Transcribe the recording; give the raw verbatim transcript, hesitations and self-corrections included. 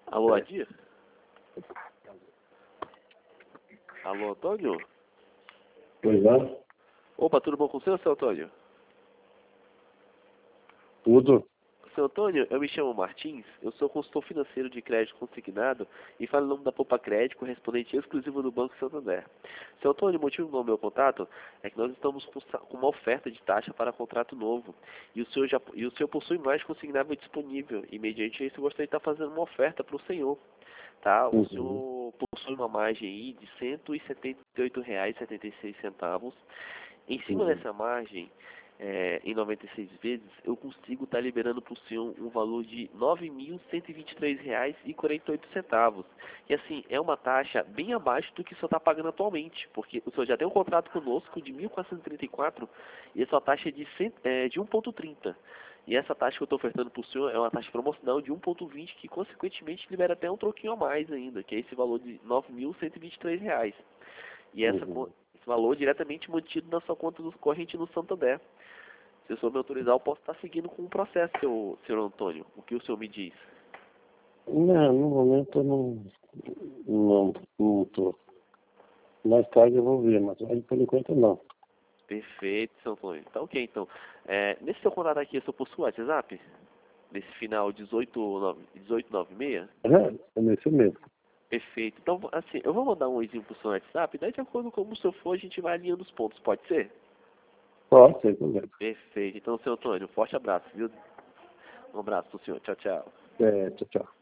Alô, Adir? Alô, Antônio? Pois é. Opa, tudo bom com você, seu Antônio? Tudo. Seu Antônio, eu me chamo Martins, eu sou consultor financeiro de crédito consignado e falo em nome da Poupa Crédito, correspondente exclusivo do Banco Santander. Seu Antônio, o motivo do meu contato é que nós estamos com com uma oferta de taxa para contrato novo e o senhor, já, e o senhor possui mais consignável disponível e, mediante isso, eu gostaria de estar fazendo uma oferta para o senhor. Tá? O Uhum. senhor possui uma margem aí de cento e setenta e oito reais e setenta e seis centavos. Em cima Uhum. dessa margem, é, em noventa e seis vezes, eu consigo estar liberando para o senhor um valor de nove mil cento e vinte e três reais e quarenta e oito centavos. E assim, é uma taxa bem abaixo do que o senhor está pagando atualmente, porque o senhor já tem um contrato conosco de mil quatrocentos e trinta e quatro e essa taxa é de, cem, é, de um vírgula trinta. E essa taxa que eu estou ofertando para o senhor é uma taxa promocional de um vírgula vinte, que consequentemente libera até um troquinho a mais ainda, que é esse valor de nove mil cento e vinte e três reais. E essa, Uhum. esse valor diretamente mantido na sua conta do corrente no Santander. Se o senhor me autorizar, eu posso estar seguindo com o processo, seu, senhor Antônio. O que o senhor me diz? Não, no momento eu não não não tô. Mais tarde eu vou ver, mas aí por enquanto não. Perfeito, seu Antônio. Tá ok, então. É, nesse seu contato aqui, eu sou possui WhatsApp? Nesse final dezoito noventa e seis? É, é nesse mesmo. Perfeito. Então, assim, eu vou mandar um oizinho pro seu WhatsApp, daí de acordo com como o senhor for, a gente vai alinhando os pontos, pode ser? Pode ser problema. Perfeito. Então, seu Antônio, um forte abraço, viu? Um abraço pro senhor. Tchau, tchau. É, tchau, tchau.